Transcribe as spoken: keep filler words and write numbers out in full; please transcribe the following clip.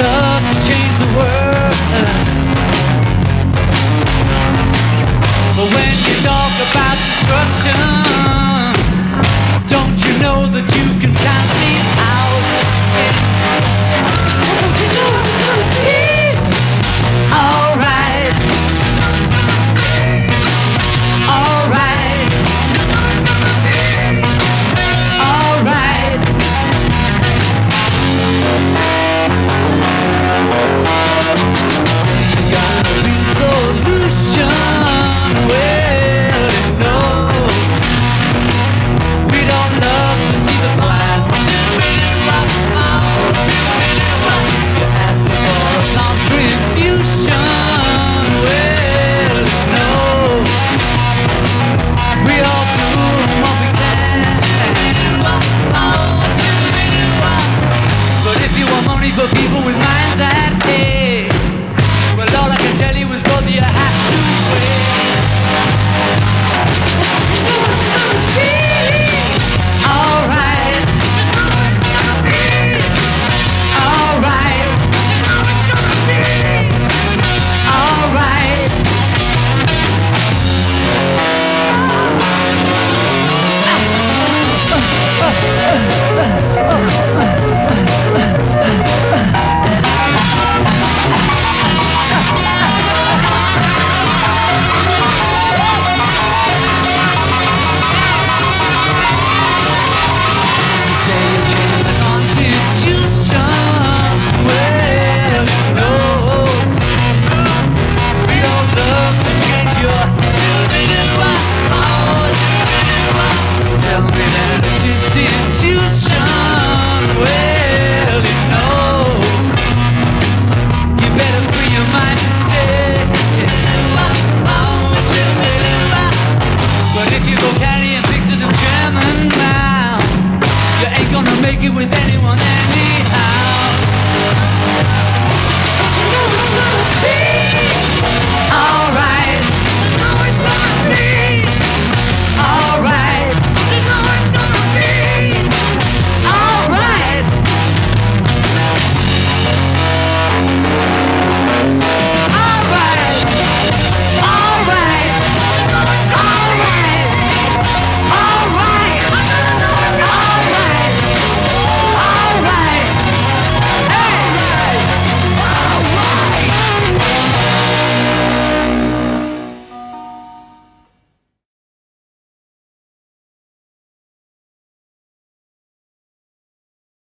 love to change the world. But when you talk about destruction, don't you know that you can count me out? Don't you know it's gonna be alright? Alright. Alright. You got a resolution. Well, you know, we don't love to see the blind. You ask me for a contribution. Well, you know, we all do what we can. But if you want money for people with minds that day,